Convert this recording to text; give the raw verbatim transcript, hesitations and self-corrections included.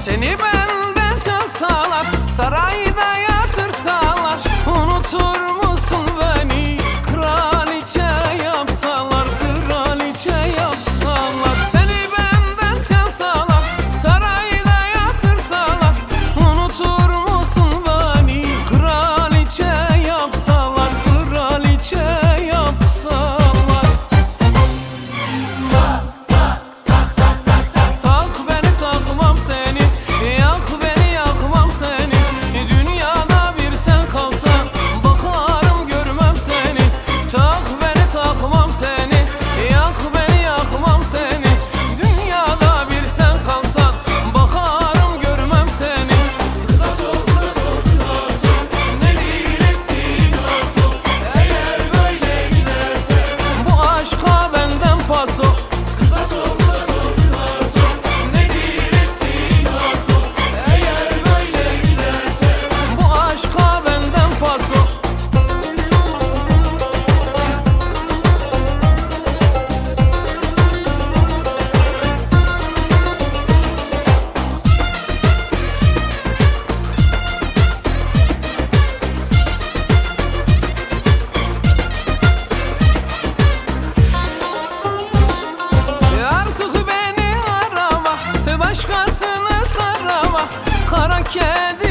Seni benden çalsalar, sarayda yatırsalar, unutur musun beni? Kraliçe yapsalar, kraliçe yapsalar. Seni benden çalsalar, sarayda yatırsalar, unutur musun beni? Kraliçe yapsalar, kraliçe yapsalar. Tak beni takmam seni, yak beni yakmam seni. Dünyada bir sen kalsan, bakarım görmem seni. Tak beni takmam seni, yak beni yakmam seni. Dünyada bir sen kalsan, bakarım görmem seni. Kıza sor, kıza sor, kıza sor, ne dilettiğin nasıl? Eğer böyle giderse bu aşka benden paso. Kıza sor, kıza sor, kıza sor, ne dilettiğin nasıl? Eğer böyle giderse bu aşka benden paso. Artık beni arama, başkasını sarama. Kara kedi